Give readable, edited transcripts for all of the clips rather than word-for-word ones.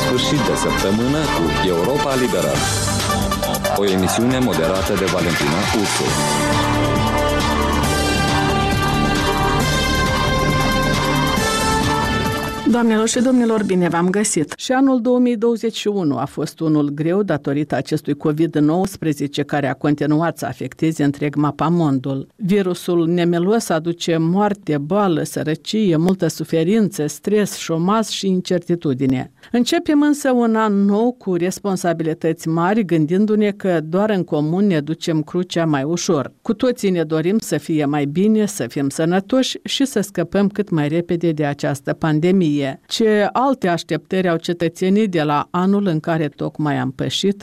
sfârșit de săptămână cu Europa Liberală. O emisiune moderată de Valentina Ursu. Doamnelor și domnilor, bine v-am găsit! Și anul 2021 a fost unul greu datorită acestui COVID-19 care a continuat să afecteze întreg mapamondul. Virusul nemelos aduce moarte, boală, sărăcie, multă suferință, stres, șomaj și incertitudine. Începem însă un an nou cu responsabilități mari, gândindu-ne că doar în comun ne ducem crucea mai ușor. Cu toții ne dorim să fie mai bine, să fim sănătoși și să scăpăm cât mai repede de această pandemie. Ce alte așteptări au cetățenii de la anul în care tocmai am pășit,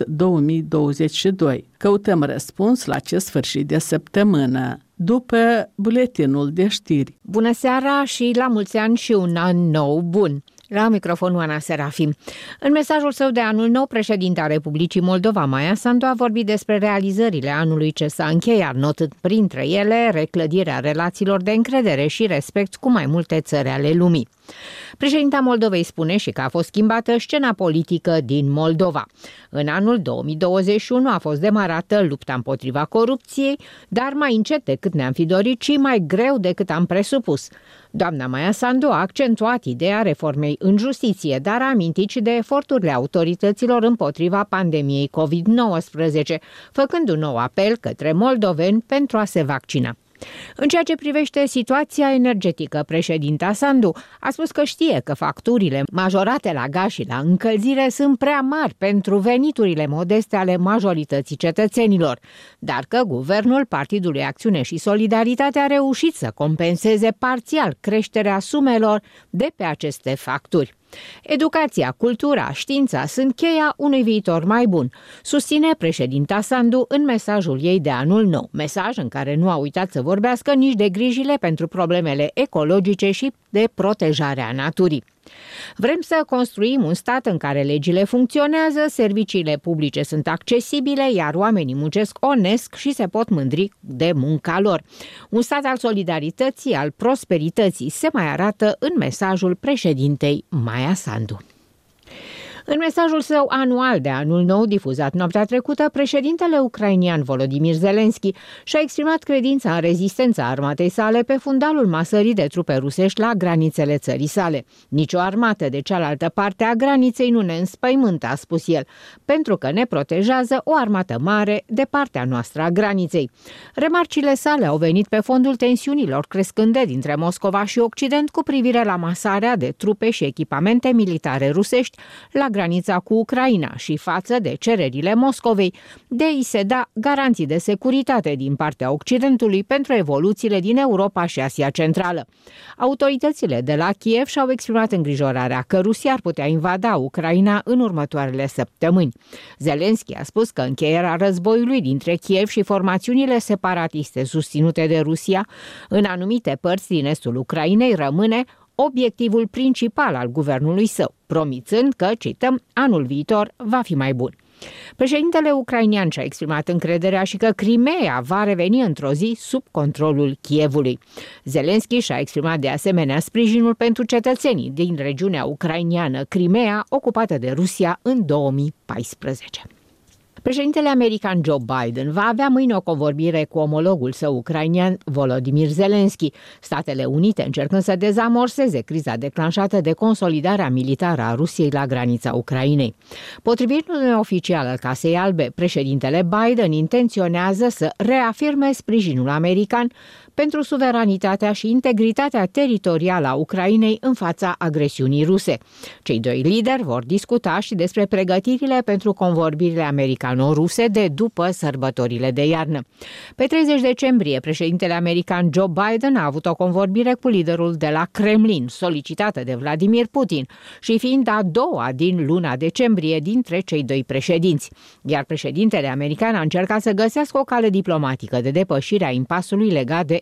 2022? Căutăm răspuns la acest sfârșit de săptămână, după buletinul de știri. Bună seara și la mulți ani și un an nou bun! La microfonul Ana Serafim. În mesajul său de anul nou, președinta Republicii Moldova, Maia Sandu, a vorbit despre realizările anului ce s-a încheiat, notând printre ele reclădirea relațiilor de încredere și respect cu mai multe țări ale lumii. Președinta Moldovei spune și că a fost schimbată scena politică din Moldova. În anul 2021 a fost demarată lupta împotriva corupției, dar mai încet decât ne-am fi dorit și mai greu decât am presupus. Doamna Maia Sandu a accentuat ideea reformei în justiție, dar a amintit și de eforturile autorităților împotriva pandemiei COVID-19, făcând un nou apel către moldoveni pentru a se vaccina. În ceea ce privește situația energetică, președinta Sandu a spus că știe că facturile majorate la gaz și la încălzire sunt prea mari pentru veniturile modeste ale majorității cetățenilor, dar că guvernul Partidului Acțiune și Solidaritate a reușit să compenseze parțial creșterea sumelor de pe aceste facturi. Educația, cultura, știința sunt cheia unui viitor mai bun, susține președinta Sandu în mesajul ei de anul nou, mesaj în care nu a uitat să vorbească nici de grijile pentru problemele ecologice și de protejarea naturii. Vrem să construim un stat în care legile funcționează, serviciile publice sunt accesibile, iar oamenii muncesc onest și se pot mândri de munca lor. Un stat al solidarității, al prosperității se mai arată în mesajul președintei Maia Sandu. În mesajul său anual de anul nou, difuzat noaptea trecută, președintele ucrainian Volodymyr Zelensky și-a exprimat credința în rezistența armatei sale pe fundalul masării de trupe rusești la granițele țării sale. Nicio armată de cealaltă parte a graniței nu ne înspăimântă, a spus el, pentru că ne protejează o armată mare de partea noastră a graniței. Remarcile sale au venit pe fondul tensiunilor crescânde dintre Moscova și Occident cu privire la masarea de trupe și echipamente militare rusești la granița cu Ucraina și față de cererile Moscovei de a-i se da garanții de securitate din partea Occidentului pentru evoluțiile din Europa și Asia Centrală. Autoritățile de la Kiev și-au exprimat îngrijorarea că Rusia ar putea invada Ucraina în următoarele săptămâni. Zelensky a spus că încheierea războiului dintre Kiev și formațiunile separatiste susținute de Rusia în anumite părți din estul Ucrainei rămâne obiectivul principal al guvernului său, promițând că, cităm, anul viitor va fi mai bun. Președintele ucrainian și-a exprimat încrederea și că Crimeea va reveni într-o zi sub controlul Kievului. Zelensky și-a exprimat de asemenea sprijinul pentru cetățenii din regiunea ucrainiană Crimeea, ocupată de Rusia în 2014. Președintele american Joe Biden va avea mâine o convorbire cu omologul său ucrainian Volodymyr Zelensky, Statele Unite încercând să dezamorseze criza declanșată de consolidarea militară a Rusiei la granița Ucrainei. Potrivit unui oficial al Casei Albe, președintele Biden intenționează să reafirme sprijinul american pentru suveranitatea și integritatea teritorială a Ucrainei în fața agresiunii ruse. Cei doi lideri vor discuta și despre pregătirile pentru convorbirile americano-ruse de după sărbătorile de iarnă. Pe 30 decembrie, președintele american Joe Biden a avut o convorbire cu liderul de la Kremlin, solicitată de Vladimir Putin, și fiind a doua din luna decembrie dintre cei doi președinți. Iar președintele american a încercat să găsească o cale diplomatică de depășire a impasului legat de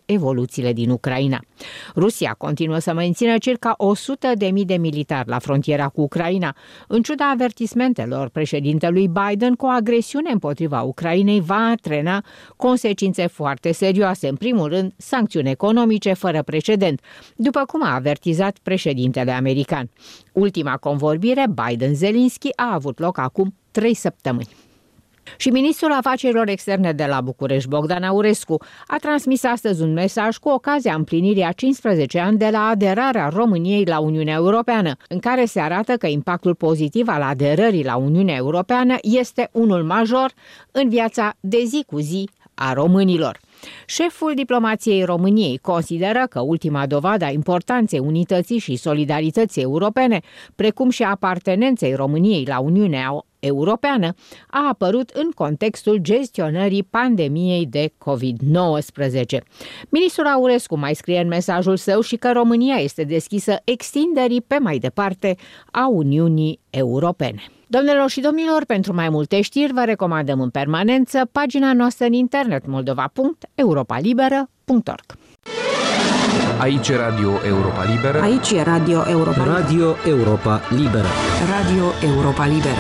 evoluțiile din Ucraina. Rusia continuă să mențină circa 100.000 de militari la frontiera cu Ucraina. În ciuda avertismentelor președintelui Biden, cu o agresiune împotriva Ucrainei va antrena consecințe foarte serioase, în primul rând sancțiuni economice fără precedent, după cum a avertizat președintele american. Ultima convorbire Biden-Zelenski a avut loc acum 3 săptămâni. Și ministrul afacerilor externe de la București, Bogdan Aurescu, a transmis astăzi un mesaj cu ocazia împlinirii a 15 ani de la aderarea României la Uniunea Europeană, în care se arată că impactul pozitiv al aderării la Uniunea Europeană este unul major în viața de zi cu zi a românilor. Șeful diplomației României consideră că ultima dovadă a importanței unității și solidarității europene, precum și a apartenenței României la Uniunea Europeană, a apărut în contextul gestionării pandemiei de COVID-19. Ministrul Aurescu mai scrie în mesajul său și că România este deschisă extinderii pe mai departe a Uniunii Europene. Domnilor și domnilor, pentru mai multe știri vă recomandăm în permanență pagina noastră în internet moldova.europalibera.org. Aici e Radio Europa Liberă. Aici e Radio Europa Liberă. Radio Europa Liberă. Radio Europa Liberă.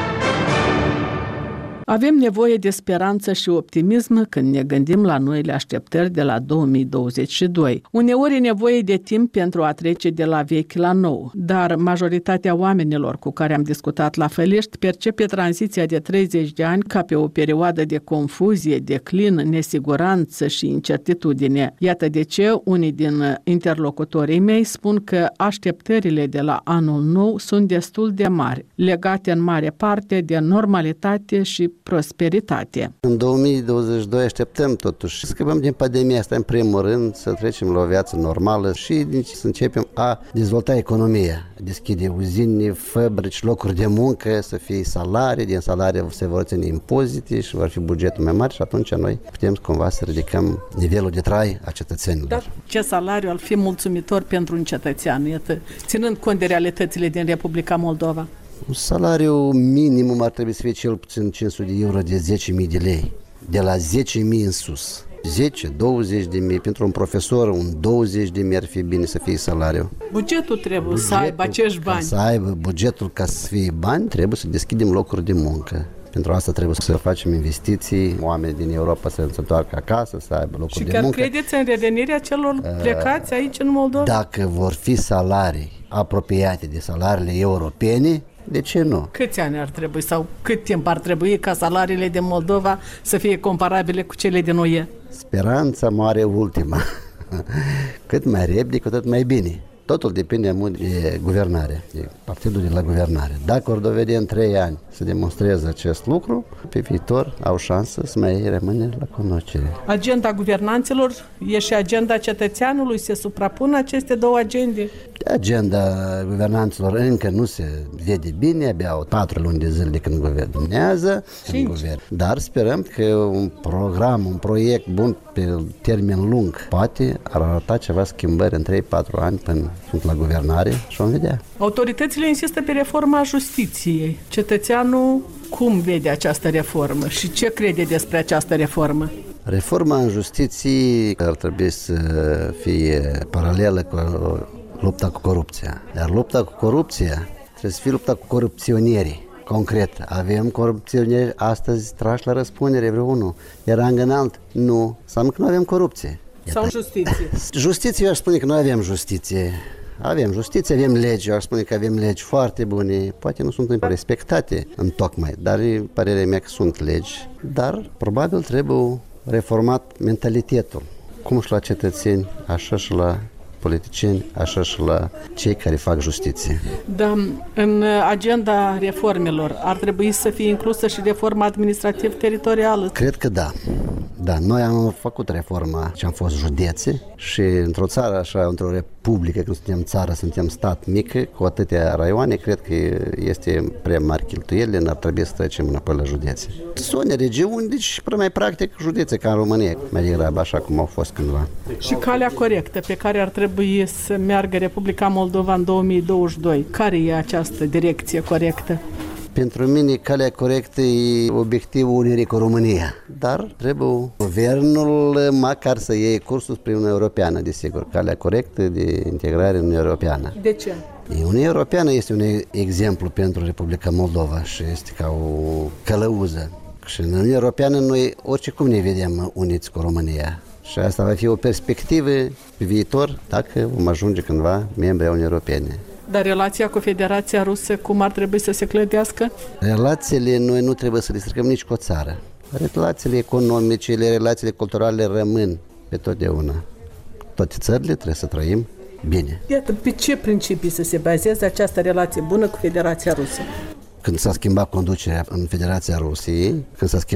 Avem nevoie de speranță și optimism când ne gândim la noile așteptări de la 2022. Uneori e nevoie de timp pentru a trece de la vechi la nou, dar majoritatea oamenilor cu care am discutat la Fălești percepe tranziția de 30 de ani ca pe o perioadă de confuzie, declin, nesiguranță și incertitudine. Iată de ce unii din interlocutorii mei spun că așteptările de la anul nou sunt destul de mari, legate în mare parte de normalitate și prosperitate. În 2022 așteptăm totuși să scăpăm din pandemia asta în primul rând, să trecem la o viață normală și să începem a dezvolta economia, deschide uzine, fabrici, locuri de muncă, să fie salarii, din salarii se vor ține impozite și vor fi bugetul mai mare și atunci noi putem cumva să ridicăm nivelul de trai a cetățenilor. Dar ce salariu ar fi mulțumitor pentru un cetățean, iată, ținând cont de realitățile din Republica Moldova? Un salariu minimum ar trebui să fie cel puțin 500 de euro de 10.000 de lei, de la 10.000 în sus. 10-20 de mii, pentru un profesor, un 20 de mii ar fi bine să fie salariu. Bugetul trebuie să aibă acești bani. Să aibă bugetul ca să fie bani, trebuie să deschidem locuri de muncă. Pentru asta trebuie să facem investiții, oamenii din Europa să se întoarcă acasă, să aibă locuri de muncă. Și chiar credeți în revenirea celor plecați aici în Moldova? Dacă vor fi salarii apropiate de salariile europene, de ce nu? Câți ani ar trebui sau cât timp ar trebui ca salariile din Moldova să fie comparabile cu cele din UE? Speranța mare ultima. Cât mai repede, cu atât mai bine. Totul depinde mult de guvernare, de partidul de la guvernare. Dacă or dovede în 3 ani să demonstreze acest lucru, pe viitor au șansă să mai rămâne la cunoaștere. Agenda guvernanților e și agenda cetățeanului, se suprapun aceste două agende? Agenda guvernanților încă nu se vede bine, abia au 4 luni de zile de când guvernează. Dar sperăm că un program, un proiect bun pe termen lung poate arăta ceva schimbări în 3-4 ani până sunt la guvernare și vom vedea. Autoritățile insistă pe reforma justiției. Cetățeanul cum vede această reformă și ce crede despre această reformă? Reforma în justiție ar trebui să fie paralelă cu lupta cu corupția. Dar lupta cu corupția trebuie să fie lupta cu corupționierii. Concret, avem corupționieri astăzi trași la răspundere vreunul. Iar înalt, nu. Înseamnă că nu avem corupție. Sau justiție? Justiție, eu aș spune că noi avem justiție. Avem justiție, avem legi, eu aș spune că avem legi foarte bune. Poate nu sunt respectate întocmai, dar e părerea mea că sunt legi. Dar probabil trebuie reformat mentalitetul. Cum și la cetățeni, așa și la politicieni, așa și la cei care fac justiție. Da, în agenda reformelor ar trebui să fie inclusă și reforma administrativ-teritorială? Cred că da. Da, noi am făcut reforma și am fost județe și într-o țară așa, într-o republică, când suntem țară, suntem stat mic, cu atâtea raioane, cred că este prea mari cheltuielile, n-ar trebui să trecem înapoi la județe. Sunt regiuni, deci mai practic județe ca în România, mai degrabă așa cum au fost cândva. Și calea corectă pe care ar trebui să meargă Republica Moldova în 2022, care e această direcție corectă? Pentru mine, calea corectă e obiectivul unirii cu România, dar trebuie guvernul măcar să iei cursul spre Uniunea Europeană, desigur, calea corectă de integrare în Uniunea Europeană. De ce? Uniunea Europeană este un exemplu pentru Republica Moldova și este ca o călăuză. Și în Uniunea Europeană noi oricum ne vedem uniți cu România. Și asta va fi o perspectivă pe viitor dacă vom ajunge cândva membri ai Uniunii Europene. Dar relația cu Federația Rusă, cum ar trebui să se clădească? Relațiile noi nu trebuie să le stricăm nici cu o țară. Relațiile economice, relațiile culturale rămân pe totdeauna. Toate țările trebuie să trăim bine. Iată, pe ce principii să se bazeze această relație bună cu Federația Rusă? Când s-a schimbat conducerea în Federația Rusiei,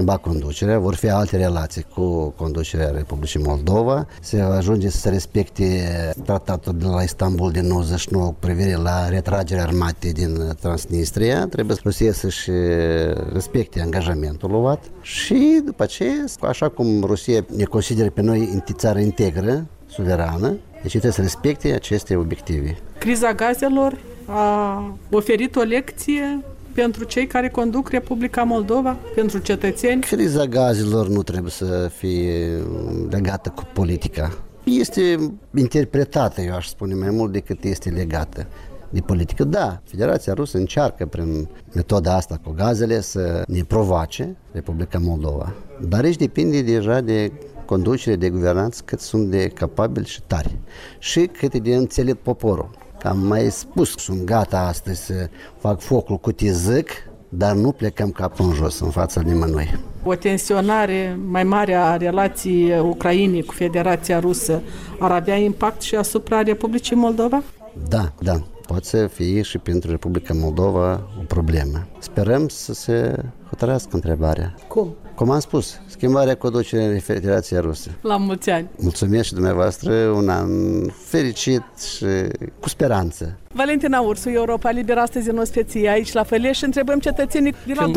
vor fi alte relații cu conducerea Republicii Moldova. Se ajunge să se respecte tratatul de la Istanbul din 99 cu privire la retragerea armatei din Transnistria. Trebuie Rusia să-și respecte angajamentul luat și după aceea, așa cum Rusia ne consideră pe noi țară integră, suverană, deci trebuie să respecte aceste obiective. Criza gazelor a oferit o lecție pentru cei care conduc Republica Moldova, pentru cetățeni? Criza gazelor nu trebuie să fie legată cu politica. Este interpretată, eu aș spune, mai mult decât este legată de politică. Da, Federația Rusă încearcă prin metoda asta cu gazele să ne provoace Republica Moldova. Dar aici depinde deja de conducere, de guvernanță, cât sunt de capabili și tari și cât de înțelept poporul. Am mai spus, sunt gata astăzi să fac focul cu tizâc, dar nu plecăm capul în jos în fața nimănui. O tensionare mai mare a relației Ucrainei cu Federația Rusă ar avea impact și asupra Republicii Moldova? Da. Poate să fie și pentru Republica Moldova o problemă. Sperăm să se hotărească întrebarea. Cum am spus, schimbarea conducerii în Federația Rusă. La mulți ani! Mulțumesc și dumneavoastră, un an fericit și cu speranță. Valentina Ursu, Europa Liberă, astăzi în ospeție aici la Făleș și întrebăm cetățenii de la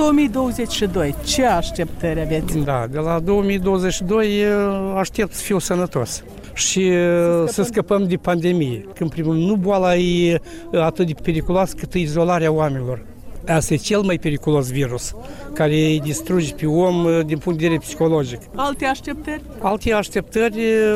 2022. Ce așteptări aveți? Da, de la 2022 aștept să fiu sănătos și să scăpăm de pandemie. Că, în primul rând, nu boala e atât de periculoasă cât izolarea oamenilor. Asta e cel mai periculos virus, care îi distruge pe om din punct de vedere psihologic. Alte așteptări? Alte așteptări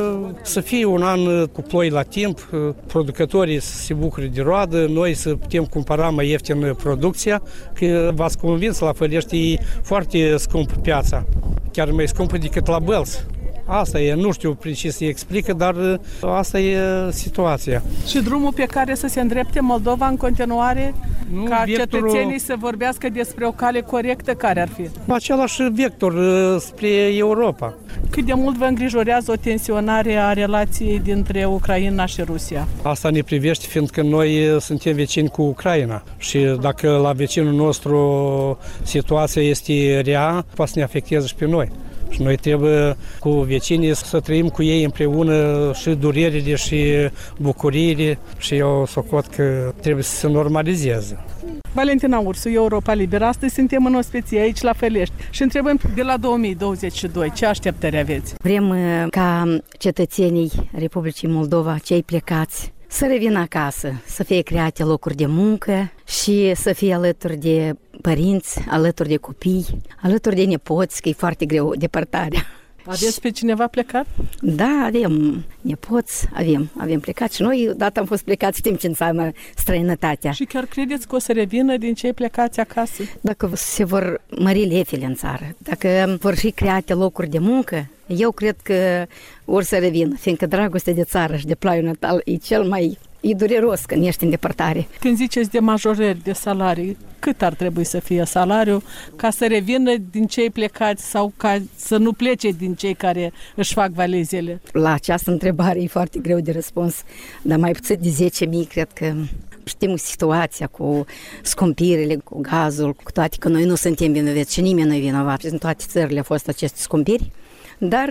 să fie un an cu ploi la timp, producătorii să se bucure de roadă, noi să putem cumpăra mai ieftin producția, că v-ați convins, la Fălești e foarte scumpă piața, chiar mai scumpă decât la Bălți. Asta e, nu știu precis să explică, dar asta e situația. Și drumul pe care să se îndrepte Moldova în continuare, ca cetățenii să vorbească despre o cale corectă, care ar fi? Același vector spre Europa. Cât de mult vă îngrijorează o tensionare a relației dintre Ucraina și Rusia? Asta ne privește, fiindcă noi suntem vecini cu Ucraina și dacă la vecinul nostru situația este rea, poate să ne afecteze și pe noi. Și noi trebuie cu vecinii să trăim cu ei împreună și durerile și bucuriile și eu socot că trebuie să se normalizeze. Valentina Ursu, Europa Liberă, astăzi suntem în ospeție aici la Fălești și întrebăm de la 2022 ce așteptări aveți? Vrem ca cetățenii Republicii Moldova, cei plecați, să revină acasă, să fie create locuri de muncă și să fie alături de părinți, alături de copii, alături de nepoți, că e foarte greu depărtarea. Aveți pe cineva plecat? Da, avem nepoți, avem plecat și noi odată am fost plecați, știm ce înseamnă străinătatea. Și chiar credeți că o să revină din cei plecați acasă? Dacă se vor mări lefele în țară, dacă vor fi create locuri de muncă, eu cred că or să revină, fiindcă dragostea de țară și de plaiul natal e cel mai... E dureros când ești în depărtare. Când ziceți de majorări de salarii, cât ar trebui să fie salariul ca să revină din cei plecați sau ca să nu plece din cei care își fac valizele? La această întrebare e foarte greu de răspuns, dar mai puțin de 10.000, cred că știm situația cu scumpirile, cu gazul, cu toate că noi nu suntem vinovați și nimeni nu e vinovat. În toate țările au fost aceste scumpiri, dar...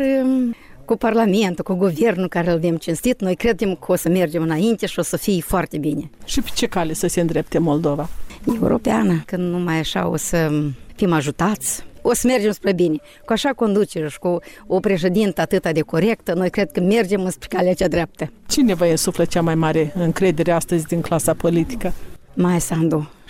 cu Parlamentul, cu guvernul care îl avem cinstit, noi credem că o să mergem înainte și o să fie foarte bine. Și pe ce cale să se îndrepte Moldova? Europeană, când numai așa o să fim ajutați, o să mergem spre bine. Cu așa conducere și cu o președintă atât de corectă, noi cred că mergem spre calea cea dreaptă. Cine vă insuflă cea mai mare încredere astăzi din clasa politică? Maia Sandu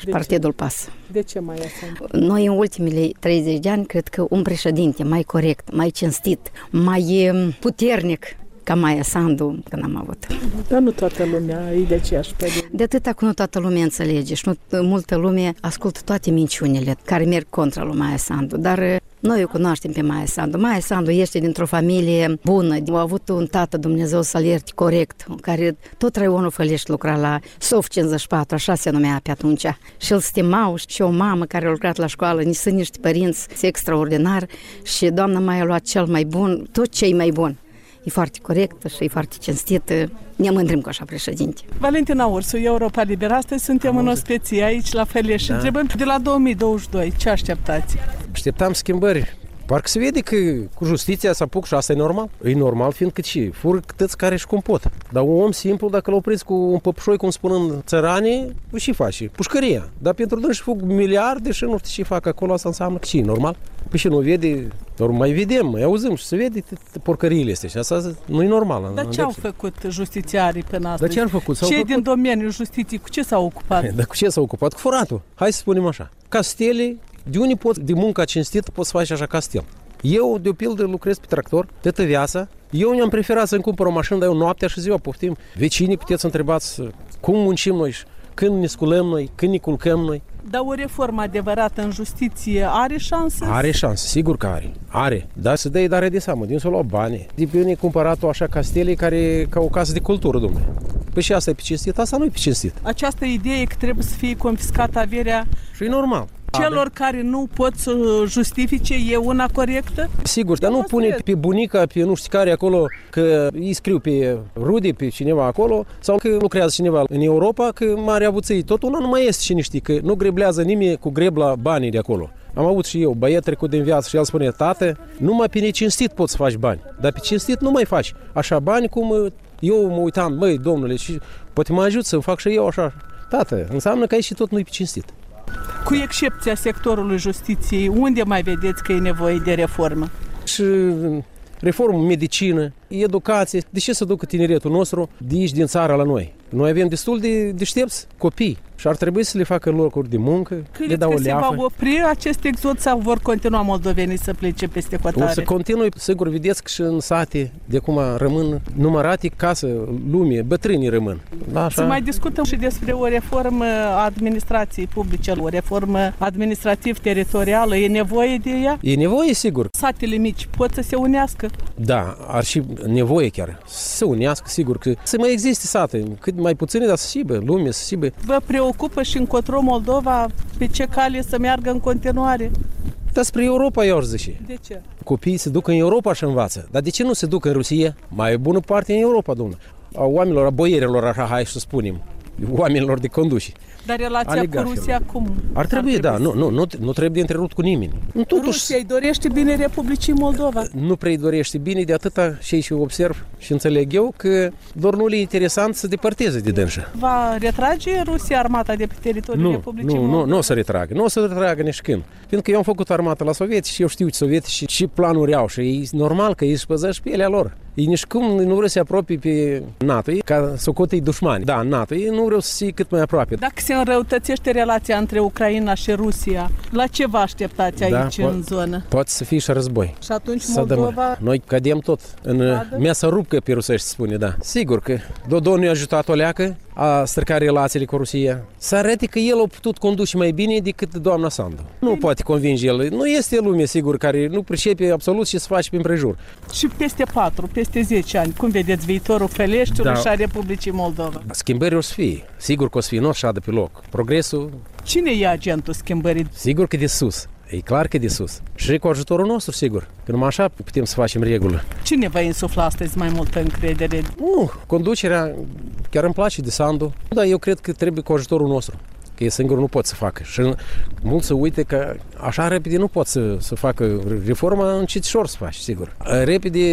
și partidul PAS. De ce Maia Sandu? Noi în ultimele 30 de ani cred că un președinte mai corect, mai cinstit, mai puternic ca Maia Sandu când am avut. Dar nu toată lumea e de aceeași părere. De atâta că nu toată lumea înțelege și nu multă lume ascultă toate minciunile care merg contra lui Maia Sandu, dar noi o cunoaștem pe Maia Sandu. Maia Sandu este dintr-o familie bună. A avut un tată, Dumnezeu să-l ierte, corect, care tot Raionul Fălești lucra la SOF 54, așa se numea pe atunci. Și îl stimau și o mamă care a lucrat la școală, sunt niște părinți extraordinari și doamna Maia a luat cel mai bun, tot ce e mai bun. E foarte corectă și e foarte cinstită. Ne mândrim cu așa președinte. Valentina Ursu, Europa Liberă. Astăzi suntem în Ospeție, aici la Fălești. Da. Întrebăm de la 2022. Ce așteptați? Așteptam schimbări. Parcă se vede că cu justiția s-a apuc și asta e normal. E normal fiindcă și fură câteți care își compot. Dar un om simplu, dacă l-au prins cu un păpușoi, cum spun în țăranii, și face? Pușcăria. Dar pentru dâns fug miliarde și nu știu ce fac acolo, asta înseamnă că și e normal. Păi și nu vede, doar mai vedem, mai auzim și se vede porcăriile astea și asta nu e normal. Dar ce au făcut justițiarii până astăzi? Dar ce au făcut? Cei din domeniul justiției, cu ce s-au ocupat? Dar cu ce s-au ocupat? Cu furatul. Hai să spunem așa. Castele, de unde poți, de munca cinstită, poți să faci așa castel. Eu, de o pildă, lucrez pe tractor, toată viața. Eu ne-am preferat să-mi cumpăr o mașină, dar eu noaptea și ziua poftim. Vecinii puteți să întrebați cum muncim noi, când ne sculăm noi, când ne culcăm noi. Dar o reformă adevărată în justiție are șanse? Are șanse, sigur că are. Are. Dar să dai dare de seamă, din să lua bani. De pe unii cumpărat-o așa castele care ca o casă de cultură, domnule. Păi și asta e pe cinstit, asta nu e pe cinstit. Această idee că trebuie să fie confiscată averea și e normal. Celor care nu pot să justifice e una corectă? Sigur, dar nu pune pe bunica, pe nu știu care acolo, că îi scriu pe rude, pe cineva acolo, sau că lucrează cineva în Europa, că mare avuții. Tot una nu mai este cine știe, că nu greblează nimeni cu grebla banii de acolo. Am avut și eu, băiat trecut din viață și el spune, tată, numai pe necinstit poți să faci bani, dar pe cinstit nu mai faci. Așa bani cum eu mă uitam, măi, domnule, și poate mă ajut să fac și eu așa. Tată, înseamnă că aici și tot nu-i pe cinstit. Cu excepția sectorului justiției, unde mai vedeți că e nevoie de reformă? Și reformă, medicină, educație. De ce să ducă tineretul nostru de aici, din țară, la noi? Noi avem destul de deștepți copii și ar trebui să le facă locuri de muncă, le dau o leafă. Se va opri acest exod sau vor continua moldovenii să plece peste hotare? O să continui, sigur, vedeți că și în sate de acum rămân numărate casă, lume, bătrânii rămân. Da, așa. Să mai discutăm și despre o reformă a administrației publice, o reformă administrativ-teritorială. E nevoie de ea? E nevoie, sigur. Satele mici pot să se unească? Da, ar și nevoie chiar să se unească, sigur, că să mai existe sate, cât mai puține, dar să sibă, lume să sibă. Vă preocupă și încotro Moldova pe ce cale să meargă în continuare? Dar spre Europa, eu aș zice. De ce? Copiii se duc în Europa și învață. Dar de ce nu se duc în Rusia? Mai e bună parte în Europa, domnule. A oamenilor, a boierilor, așa, hai să spunem, oamenilor de conduși. Dar relația cu Rusia cum? Ar trebui, da, nu trebuie întrerupt cu nimeni. Rusia îi dorește bine Republicii Moldova? Nu prea îi dorește bine, de atâta și observ și înțeleg eu că doar nu le e interesant să depărteze de dânsă. Va retrage Rusia armata de pe teritoriul Republicii Moldova? Nu o să retragă, nu o să retragă nici când. Pentru că eu am făcut armata la sovieti și eu știu ce sovieti și ce planuri au și e normal că ei își păzesc pe ele lor. Ei nici cum nu vreau să se apropie pe NATO, ca socotii dușmani. Da, NATO, ei nu vreau să fie cât mai aproape. Dacă se înrăutățește relația între Ucraina și Rusia, la ce vă așteptați aici în zonă? Poate să fie și război. Și atunci Moldova... Noi cădem tot în mesa rupcă, pe rusești spune, da. Sigur că Dodon ne-a ajutat o leacă a stricat relațiile cu Rusia. Să arate că el a putut conduce mai bine decât doamna Sandu. Nu poate convinge el. Nu este lume, sigur, care nu pricepe absolut ce se face pe împrejur. Și peste 10 ani, cum vedeți viitorul Făleștiului și a Republicii Moldova? Schimbări o să fie. Sigur că o să fie, nu așa de pe loc. Progresul... Cine e agentul schimbării? Sigur că de sus. E clar că de sus. Și cu ajutorul nostru, sigur. Că numai așa putem să facem regulă. Cine va insufla astăzi mai multă încredere? Nu, conducerea chiar îmi place de Sandu. Dar eu cred că trebuie cu ajutorul nostru. Că e singur nu pot să facă. Și mulți se uite că așa repede nu pot să facă reforma, încetișor să faci, sigur. Repede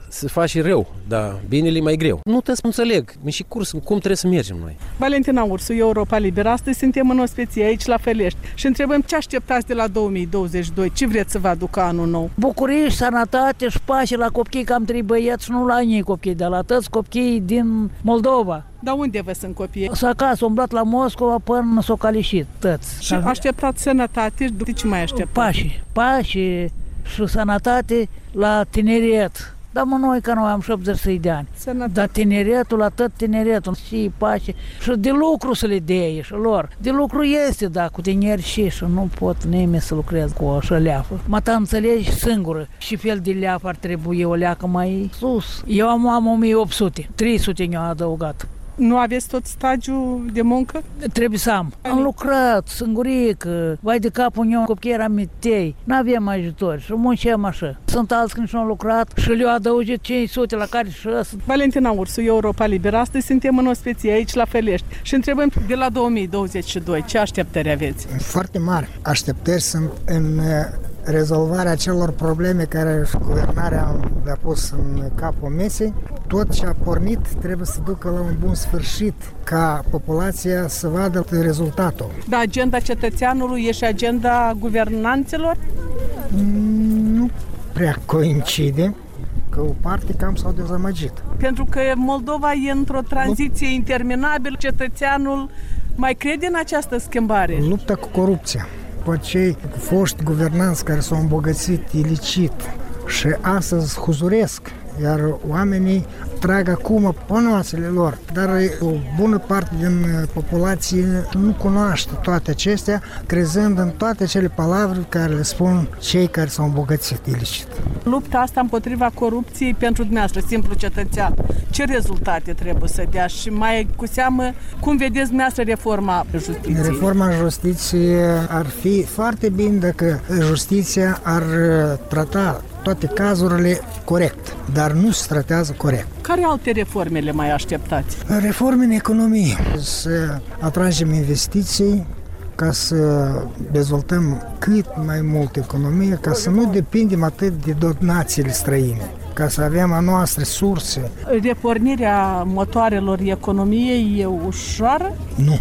se face rău, dar binele e mai greu. Nu te înțeleg, și curs, cum trebuie să mergem noi. Valentina Ursu, Europa Liberă. Astăzi suntem în Ospeție, aici la Felești, și întrebăm ce așteptați de la 2022, ce vreți să vă aducă anul nou? Bucurie și sănătate și pace la copii, că am 3 băieți, nu la ei copii, de la toți copiii din Moldova. Dar unde vă sunt copiii? Să acasă, umblat la Moscova până s-o calișit, toți. Și așteptați sănătate, de ce mai așteptați? Pace și sănătate la tineret. Dar noi că noi am 70 de ani. Sănătate. Dar tineretul, la tot tineretul, și pace. Și de lucru să le dea și lor. De lucru este, da, cu tineri și nu pot nimeni să lucreze cu o leafă. Mă ta înțelegi singură. Și fel de leafă ar trebui o leacă mai sus. Eu am 1800, 300 ne-au adăugat. Nu aveți tot stagiul de muncă? Trebuie să am. Am lucrat singurică, vai de capul meu, copiii eram mitei, n-aveam ajutor și munceam așa. Sunt alți când și-au lucrat și le-au adăugit 500 la care și ăsta. Valentina Ursu, Europa Liberă. Astăzi suntem în Ospeție, aici la Felești, și întrebăm de la 2022, ce așteptări aveți? Foarte mari așteptări sunt în rezolvarea celor probleme care guvernarea le-a pus în capul mesei. Tot ce a pornit trebuie să ducă la un bun sfârșit, ca populația să vadă rezultatul. Da, agenda cetățeanului e și agenda guvernanților? Nu prea coincide, că o parte cam s-au dezamăgit. Pentru că Moldova e într-o tranziție interminabilă, cetățeanul mai crede în această schimbare? Lupta cu corupția. Cei foști guvernanți care s-au îmbogățit ilicit și astăzi huzuresc, iar oamenii trag acum pănoasele lor, dar o bună parte din populație nu cunoaște toate acestea, crezând în toate cele palavre care le spun cei care s-au îmbogățit ilicit. Lupta asta împotriva corupției pentru dumneavoastră, simplu cetățean, ce rezultate trebuie să dea și mai cu seamă, cum vedeți dumneavoastră reforma justiției? Reforma justiției ar fi foarte bine dacă justiția ar trata toate cazurile corect, dar nu se tratează corect. Care alte reforme le mai așteptați? Reforme în economie, să atragem investiții, ca să dezvoltăm cât mai mult economie, ca să nu depindem atât de donațiile străine, ca să avem a noastră surse. Repornirea motoarelor economiei e ușoară? Nu,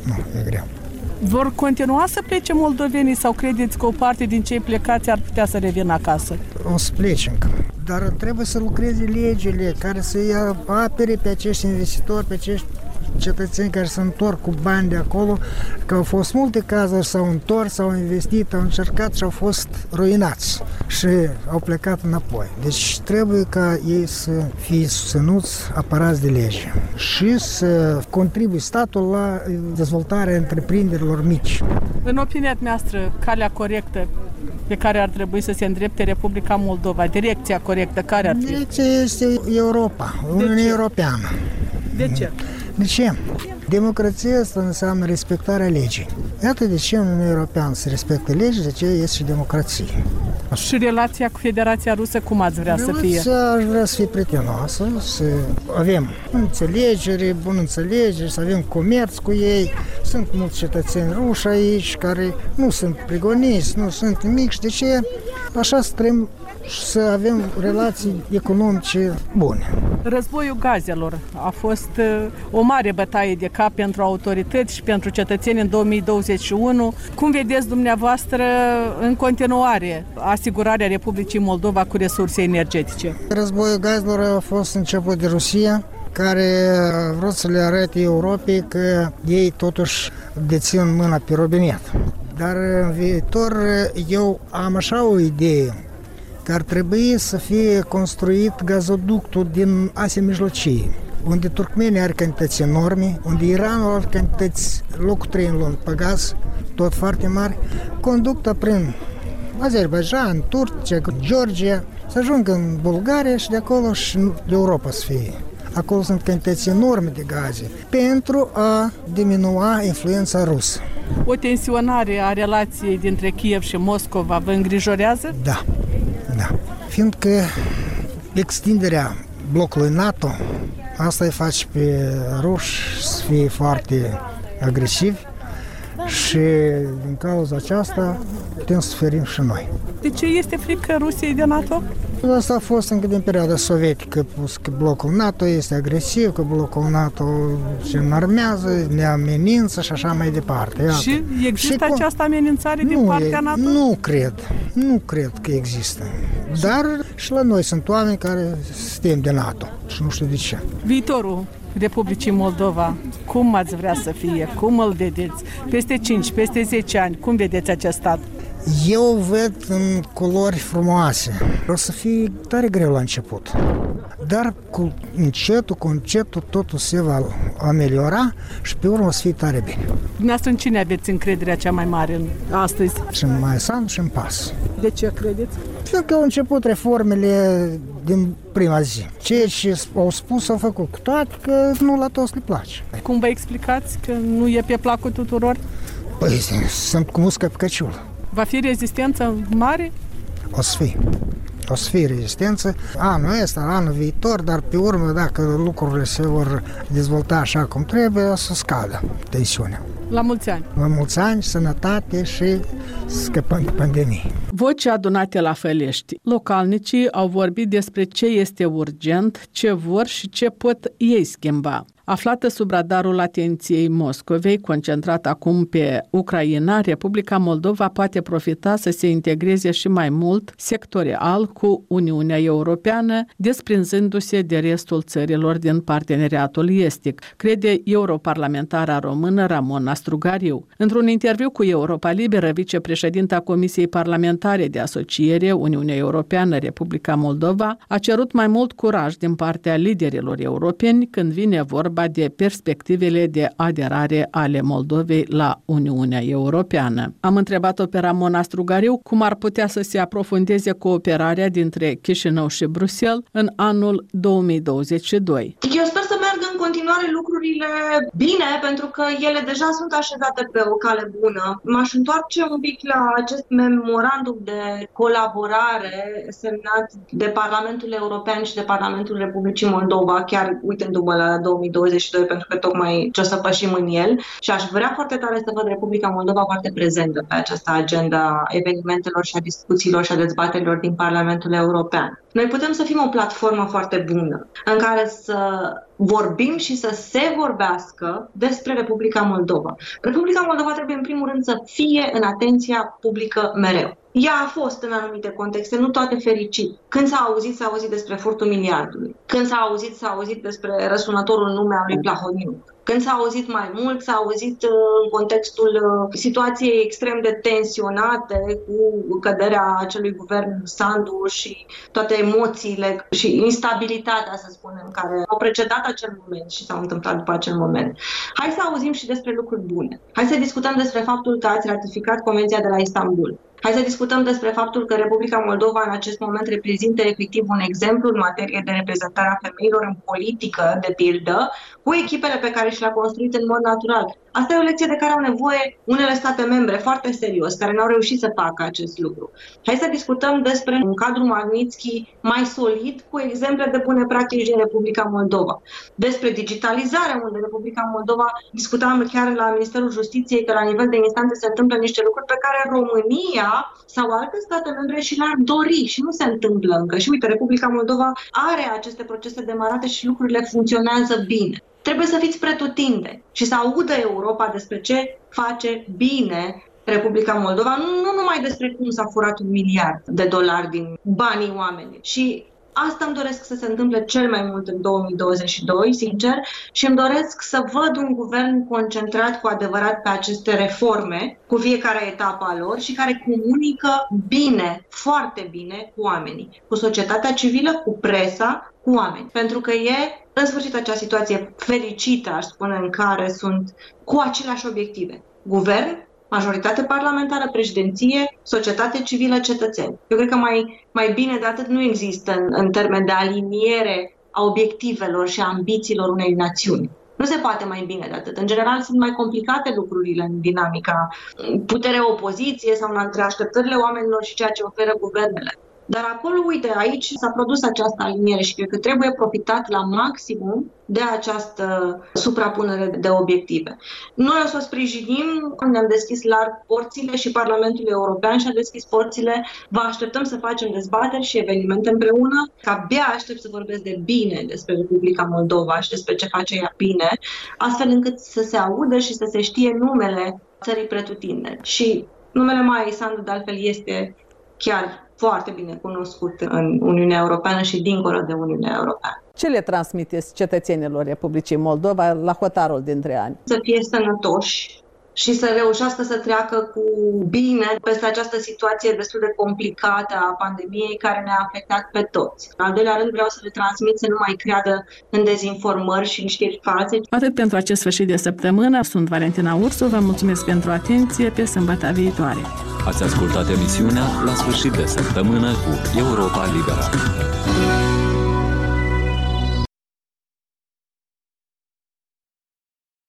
e greu. Vor continua să plece moldovenii sau credeți că o parte din cei plecați ar putea să revină acasă? O să plece încă, dar trebuie să lucreze legile care să apere pe acești investitori, pe acești cetățeni care se întorc cu bani de acolo, că au fost multe cazuri, s-au întors, s-au investit, au încercat și au fost ruinați și au plecat înapoi. Deci trebuie ca ei să fie susținuți, apărați de lege și să contribuie statul la dezvoltarea întreprinderilor mici. În opinia noastră, calea corectă pe care ar trebui să se îndrepte Republica Moldova, direcția corectă, care ar fi? Direcția este Europa, Uniunea Europeană. De ce? De ce? Democrația asta înseamnă respectarea legii. Iată de ce în Uniunea Europeană se respectă legii, de ce este și democrație. Și relația cu Federația Rusă, cum ați vrea să fie? Aș vrea să fie prietenoasă, să avem înțelegere, bună înțelegere, să avem comerț cu ei. Sunt mulți cetățeni ruși aici care nu sunt prigoniți, nu sunt nimic și de ce așa să trăim și să avem relații economice bune. Războiul gazelor a fost o mare bătaie de cap pentru autorități și pentru cetățeni în 2021. Cum vedeți dumneavoastră în continuare asigurarea Republicii Moldova cu resurse energetice? Războiul gazelor a fost început de Rusia, care a vrut să le arate Europei că ei totuși dețin mâna pe robinet. Dar în viitor eu am așa o idee, că ar trebui să fie construit gazoductul din Asia Mijlocie, unde Turkmenia are cantități enorme, unde Iranul are cantități locul 3 în lume pe gaz, tot foarte mari, conducta prin Azerbaijan, Turcia, Georgia, să ajungă în Bulgaria și de acolo și în Europa să fie. Acolo sunt cantități enorme de gaze pentru a diminua influența rusă. O tensionare a relației dintre Kiev și Moscova vă îngrijorează? Da. Fiindcă extinderea blocului NATO, asta îi face pe ruși să fie foarte agresivi și din cauza aceasta putem să suferim și noi. De ce este frică Rusiei de NATO? Asta a fost încă din perioada sovietică, că blocul NATO este agresiv, că blocul NATO se înarmează, ne amenință și așa mai departe. Iată. Și există această amenințare din partea NATO? Nu cred că există. Dar și la noi sunt oameni care suntem de NATO și nu știu de ce. Viitorul Republicii Moldova, cum ați vrea să fie? Cum îl vedeți? Peste 5, peste 10 ani, cum vedeți acest stat? Eu văd în culori frumoase. O să fie tare greu la început. Dar cu încetul totul se va ameliora și pe urmă o să fie tare bine. Dumneavoastră în cine aveți încrederea cea mai mare astăzi? Și în Maisan și în PAS. De ce credeți? Cred că au început reformele din prima zi. Ceea ce au spus au făcut, cu toate că nu la toți le place. Cum vă explicați că nu e pe placul tuturor? Păi, sunt cu muscă pe căciul. Va fi rezistență mare? O să fie rezistență anul ăsta, anul viitor, dar pe urmă, dacă lucrurile se vor dezvolta așa cum trebuie, o să scadă tensiunea. La mulți ani! La mulți ani, sănătate și scăpăm de pandemie. Voci adunate la Fălești. Localnicii au vorbit despre ce este urgent, ce vor și ce pot ei schimba. Aflată sub radarul atenției Moscovei, concentrat acum pe Ucraina, Republica Moldova poate profita să se integreze și mai mult sectorial cu Uniunea Europeană, desprinzându-se de restul țărilor din parteneriatul estic, crede europarlamentara română Ramona Strugariu. Într-un interviu cu Europa Liberă, vicepreședinta Comisiei Parlamentare de Asociere Uniunea Europeană-Republica Moldova a cerut mai mult curaj din partea liderilor europeni când vine vorba de perspectivele de aderare ale Moldovei la Uniunea Europeană. Am întrebat-o pe Ramona Strugariu cum ar putea să se aprofundeze cooperarea dintre Chișinău și Bruxelles în anul 2022. Eu sper să meargă în continuare lucrurile bine, pentru că ele deja sunt așezate pe o cale bună. M-aș întoarce un pic la acest memorandum de colaborare semnat de Parlamentul European și de Parlamentul Republicii Moldova, chiar uitându-mă la 2022, pentru că tocmai ce o să pășim în el, și aș vrea foarte tare să văd Republica Moldova foarte prezentă pe această agenda evenimentelor și a discuțiilor și a dezbaterilor din Parlamentul European. Noi putem să fim o platformă foarte bună în care să vorbim și să se vorbească despre Republica Moldova. Republica Moldova trebuie în primul rând să fie în atenția publică mereu. Ea a fost în anumite contexte, nu toate fericit. Când s-a auzit despre furtul miliardului. Când s-a auzit despre răsunătorul nume al lui Plahotniuc. Când s-a auzit mai mult, s-a auzit în contextul situației extrem de tensionate cu căderea acelui guvern Sandu și toate emoțiile și instabilitatea, să spunem, care au precedat acel moment și s-au întâmplat după acel moment. Hai să auzim și despre lucruri bune. Hai să discutăm despre faptul că ați ratificat Convenția de la Istanbul. Hai să discutăm despre faptul că Republica Moldova în acest moment reprezintă efectiv un exemplu în materie de reprezentare a femeilor în politică, de pildă, cu echipele pe care și le-a construit în mod natural. Asta e o lecție de care au nevoie unele state membre foarte serios, care n-au reușit să facă acest lucru. Hai să discutăm despre un cadru Magnitsky mai solid, cu exemple de bune practici din Republica Moldova. Despre digitalizare, unde Republica Moldova discutam chiar la Ministerul Justiției că la nivel de instanțe se întâmplă niște lucruri pe care România sau alte state membre și le-ar dori și nu se întâmplă încă. Și uite, Republica Moldova are aceste procese demarate și lucrurile funcționează bine. Trebuie să fiți pretutindeni și să audă Europa despre ce face bine Republica Moldova, nu numai despre cum s-a furat $1 miliard din banii oamenilor. Și asta îmi doresc să se întâmple cel mai mult în 2022, sincer, și îmi doresc să văd un guvern concentrat cu adevărat pe aceste reforme, cu fiecare etapă a lor și care comunică bine, foarte bine cu oamenii, cu societatea civilă, cu presa, cu oameni. Pentru că e, în sfârșit, acea situație fericită, aș spune, în care sunt cu aceleași obiective. Guvern, majoritate parlamentară, președinție, societate civilă, cetățeni. Eu cred că mai bine de atât nu există în termen de aliniere a obiectivelor și a ambițiilor unei națiuni. Nu se poate mai bine de atât. În general sunt mai complicate lucrurile în dinamica putere-opoziție sau între așteptările oamenilor și ceea ce oferă guvernele. Dar acolo, uite, aici s-a produs această aliniere și cred că trebuie profitat la maximum de această suprapunere de obiective. Noi o să o sprijinim, ne-am deschis larg porțile și Parlamentul European și-a deschis porțile. Vă așteptăm să facem dezbateri și evenimente împreună, că abia aștept să vorbesc de bine despre Republica Moldova și despre ce face ea bine, astfel încât să se audă și să se știe numele țării pretutindeni. Și numele Maiei Sandu, de altfel, este chiar foarte bine cunoscut în Uniunea Europeană și dincolo de Uniunea Europeană. Ce le transmiteți cetățenilor Republicii Moldova la hotarul dintre ani? Să fie sănătoși și să reușească să treacă cu bine peste această situație destul de complicată a pandemiei care ne-a afectat pe toți. În al doilea rând, vreau să le transmit să nu mai creadă în dezinformări și în știri false. Atât pentru acest sfârșit de săptămână. Sunt Valentina Ursu, vă mulțumesc pentru atenție, pe sâmbătă viitoare. Ați ascultat emisiunea La sfârșit de săptămână cu Europa Liberă.